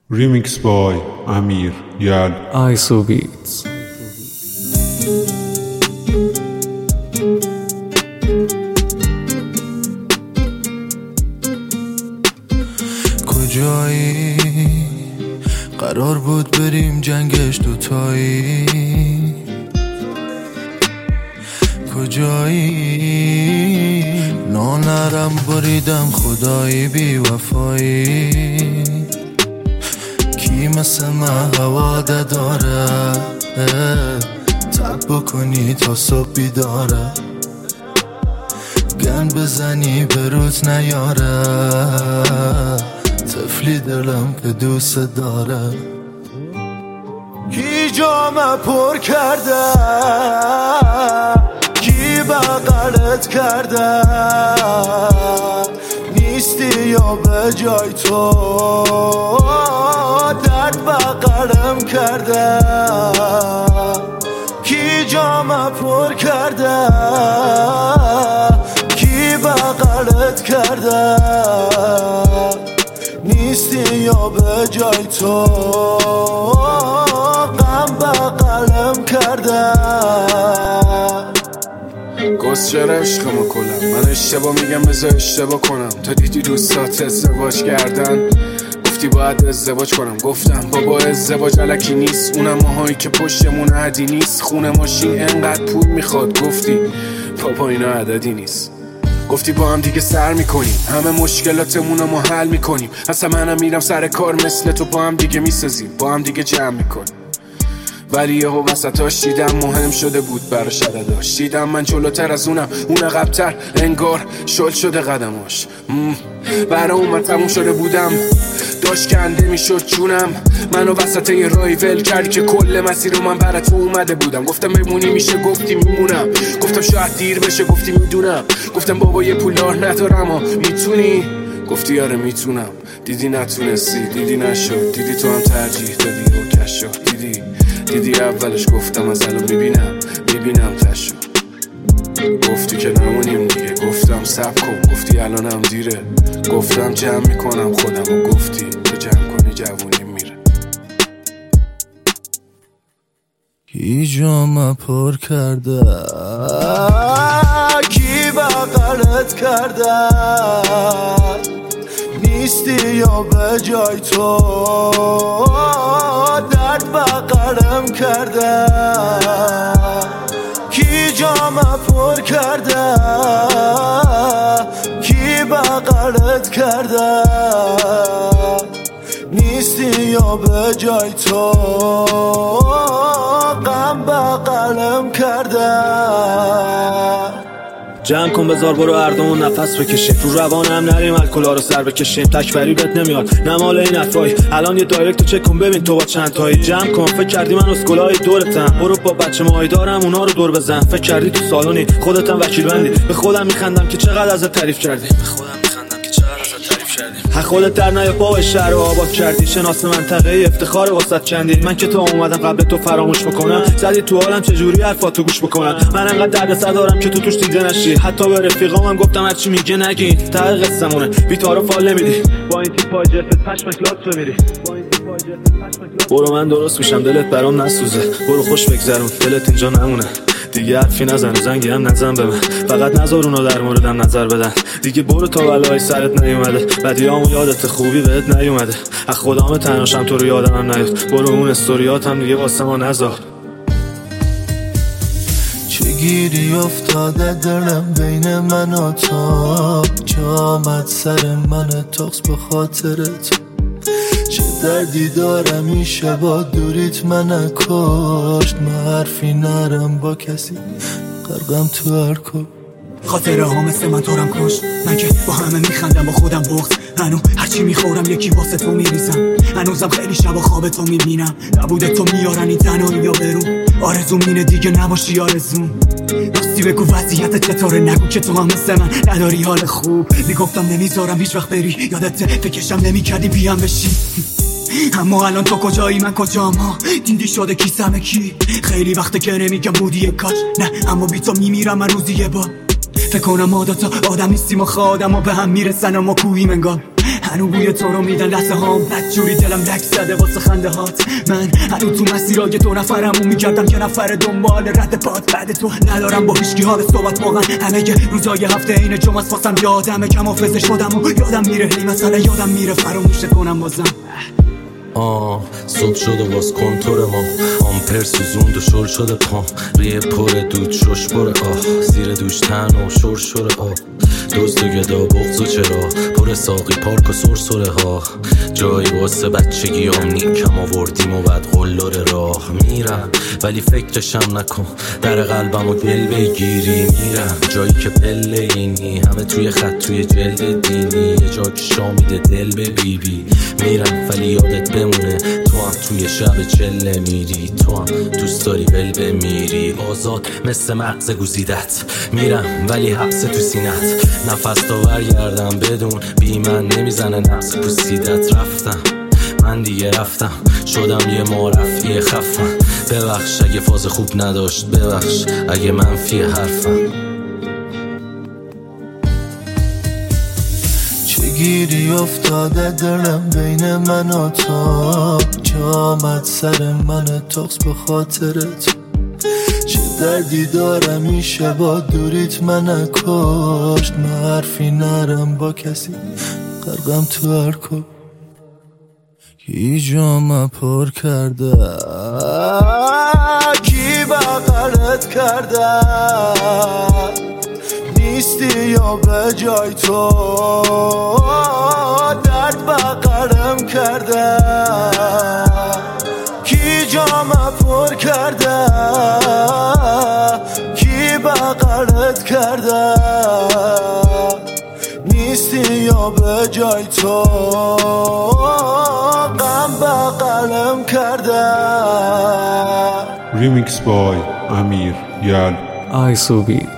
Remix by Amir Yal ISO Beats. کجایی قرار بود بریم جنگش دوتایی، کجایی نانرم بریدم خدایی بی وفایی، کی مثل من هوا داره تب بکنی تا صبح بیداره، گن بزنی به روز نیاره، طفلی دلم که دوست داره، کی جامه پر کرده، کی بغلت کرده، نیستی یا به جای تو درد بغلم کرده، کی جامه پر کرده، کی بغلت کرده، نیستی یا به جای تو غم بغلم کرده. گست چرا عشقمو کلم، من اشتباه میگم بذار اشتباه کنم، تا دیدی دوستات ازدواج کردن گفتی باید ازدواج کنم، گفتم بابا ازدواج الکی نیست، اونم ماهایی که پشتمون عدی نیست، خونه ماشین انقدر پول میخواد، گفتی بابا اینا عددی نیست، گفتی با هم دیگه سر میکنیم همه مشکلاتمون رو ما حل میکنیم، اصلا منم میرم سر کار مثل تو با هم دیگه میسازیم، با هم دیگه جمع میکنیم، ولی یهو وسطاش دیدم مهم شده بود براش عدداش، دیدم من جلوتر از اون عقب‌تر، انگار شل شده قدماش، برا من تموم شده بودم، داشت کنده میشد جونم، منو وسط یه راهی ول کردی که کل مسیر رو من برات اومده بودم، گفتم بمونی میشه گفتی میمونم، گفتم شاید دیر بشه گفتی میدونم، گفتم بابا یه پولدار ندارم و میتونی، گفتی آره میتونم، دیدی نتونستی، دیدی نشد، دیدی تو هم ترجیح دادی و کش شد، دیدی اولش گفتم از الان میبینم تشو، گفتی که نمونیم دیگه، گفتم صبر کن، گفتی الانم دیره، گفتم جمع میکنم خودم و گفتی تو جمع کنی جوونی میره. کی جامه پر کرده، کی بغلت کرده، نیستی یا به جای تو درد بغلم کرده، کی جامه پر کرده، کی بغلت کرده، نیستی یا به جای تو غم بغلم کرده. جمع کن بذار برو اردمون نفس بکشیم، رو روانم نریم الکلا رو سر بکشیم، تکبری بهت نمیاد نمال این افرایی، الان یه دایرکت چک کن ببین تو با چند تایی، جمع کن فکر کردی من اسکولای دورتم، برو با بچه ماهی دارم اونا رو دور بزن، فکر کردی تو سالونی خودتم وکیل بندی، به خودم میخندم که چقدر ازت تعریف کردی، خودت در نیا پا شهر رو آباد کردی، شناس منطقه افتخار واسط کندی، من که تو اومدم قبل تو فراموش بکنم، زدی تو حالم چجوری حرفاتو گوش بکنم، من انقدر دردسر دارم که تو توش دیده نشی، حتی به رفیقامم گفتم هرچی میگه نگین، ته قصه‌مونه بی تعارف حال نمیدی، با این تیپ پای جفت پشمک لات بمیری، برو من درست میشم دلت برام نسوزه، برو خوش بگذرون دلت اینجا نمونه، دیگه حرفی نزن و زنگی هم نزن به من، فقط نذار اونا در موردم نظر بدن، دیگه برو تا بلای سرت نیومده، بدیامو یادت خوبی بهت نیومده، از خدام تناشم تو رو یادم هم نیاد، برو اون استوریات هم دیگه واسه ما نذار. چه گیری افتاده دلم بین من و تو، جامد سر من تقص به خاطرت، چه دردی دارم این شبا دوریت من کشت، من حرفی نرم با کسی غرقم تو هر کن، خاطره ها مثل من تورم کشت، من که با همه میخندم با خودم بغض، هنو هرچی میخورم یکی واسه تو میریزم، هنوزم خیلی شبا خواب تو میبینم، نبوده تو میارن این تنهایی یا برون، آرزوم اینه دیگه نباشی آرزوم، راستی بگو وضعیت چطوره، نگو که تو هم مثل من نداری حال خوب، میگفتم نمیذارم هیچ وقت بری، یادت فکرشم نمیکردی بیام بشی، اما الان تو کجایی من کجام ها، دیدی شده کیسمه کی، خیلی وقته که نمیگم بودی کاش، نه اما بی تو میمیرم من روزی یه بار، فکر کنم ما دوتا آدم نیستیم و آدم ها به هم میرسن اما کوهیم انگار، هنو بوی تو رو میدن لحظه هام بدجوری دلم لک زده واسه خنده هات من هنو تو مسیرای دو نفرمون میگردم که نفر دنبال رد پات بعد تو ندارم با هیچکی حال صحبت واقعا همه روزای هفته این جمعه واسم یادمه کم حافظه شدم و یادم میره هی مثلا یادم میره فراموش کنم بازم صبح شد و باز کنتور ما آمپر سوزوند و شل شده پام ریه پر دود شش بره زیر دوش تن و شرشره دزد و گدا بغض و چرا پر ساقی پارک و سرسره ها جایی واسه بچگی نی کم آوردیم و بعد قلار راه میرم ولی فکرشم نکن در قلبم و دل بگیری میرم جایی که پله اینی همه توی خط توی جلد دینی یه جا که شامیده دل به بیبی میرم ولی یادت بمونه تو هم توی شب چله میری تو هم دوست داری ول بمیری آزاد مثل مغز گوزیدت میرم ولی حبس تو سینت نفس تا برگردم بدون بی من نمیزنه نفس پوسیدت رفتم من دیگه رفتم شدم یه معرفی خفم ببخش اگه فاز خوب نداشت ببخش اگه منفی حرفم گیری افتاده دلم بین من و تو که آمد سر من تقص به خاطرت چه دردی دارم این شبا دوریت من کشت من حرفی نرم با کسی قربم تو هر کن کی جامه پر کرده کی بغلت کرده نیستی یا به جای تو درد بغلم کرده کی جامه پر کرده کی بغلت کرده نیستی یا به جای تو غم بغلم کرده Remix by Amir Yal. I Subi